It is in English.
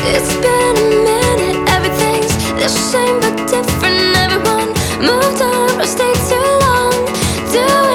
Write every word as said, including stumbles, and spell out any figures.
It's been a minute, everything's the same but different. Everyone moved on or stayed too long. Do